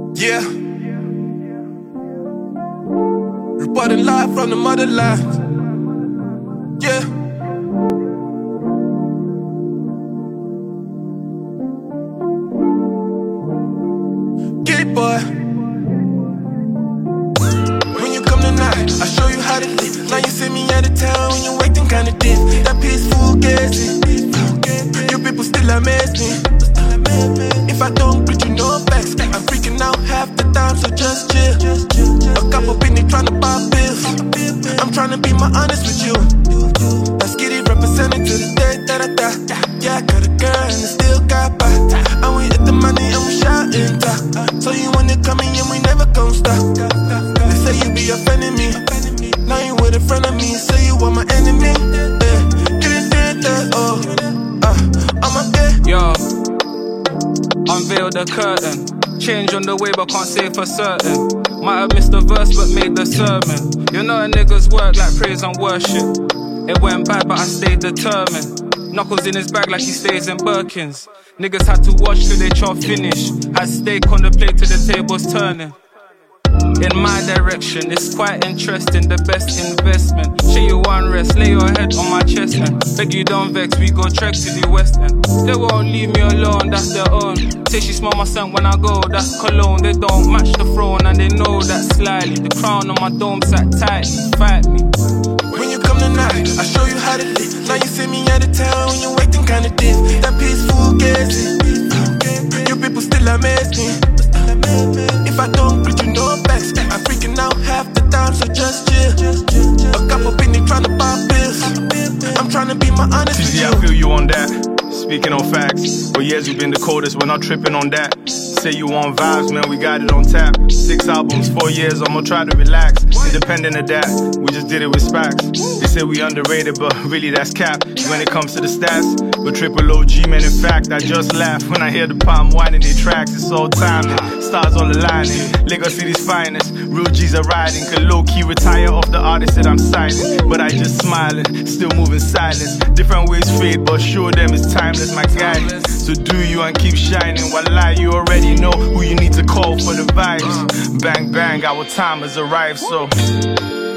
Yeah. Reporting live from the motherland. Yeah. Get it, boy. When you come tonight, I show you how to live. Now you see me out of town when you waiting kinda diff. That peaceful gazing. You people still amaze me. If I don't preach you no facts, I'm freaking out half the time, so just chill. A couple penny tryna buy bills. I'm tryna be my honest with you. Let's get it represented to the day that I die. Yeah, I got a girl and I still got by. And we hit the money and we shouting top. So you wanna come in and we never gon' stop. They say you be offending me. Now you with a friend of me, say you are my enemy. Yeah, get it there, oh. I'm up there. Yo, unveil the curtain. Change on the way but can't say for certain. Might have missed the verse but made the sermon. You know a nigga's work like praise and worship. It went bad but I stayed determined. Knuckles in his bag like he stays in Birkins. Niggas had to watch till they chop finish. Had steak on the plate till the table's turning. In my direction, it's quite interesting, the best investment. Show you one rest, lay your head on my chest and beg you don't vex, we go trek to the west end. They won't leave me alone, that's their own. Say she smell my scent when I go, that's cologne. They don't match the throne and they know that slightly. The crown on my dome sat tight, fight me. When you come tonight, I show you how to live. Now you see me out of town when you waiting kinda diff. That peaceful gazing. You people still amaze me. If I don't preach you no facts, I'm freaking out half the time, so just chill. A couple penny tryna buy bills. I'm tryna be my honest with you. I feel you on that. Speaking on facts, for years we've been the coldest, we're not tripping on that. Say you want vibes, man, we got it on tap. 6 albums, 4 years, I'ma try to relax. Independent of that, we just did it with Spax. They say we underrated, but really that's cap. When it comes to the stats, we're triple OG, man, in fact, I just laugh when I hear the palm winding their tracks. It's all timing, stars all aligning. Lagos City's finest, real G's are riding. Could low-key retire off the artist that I'm signing. But I just smiling, still moving silence. Different ways fade, but show them it's timeless, my guy. So do you and keep shining. Wallah, you already know who you need to call for the vibes. Bang, bang, our time has arrived, so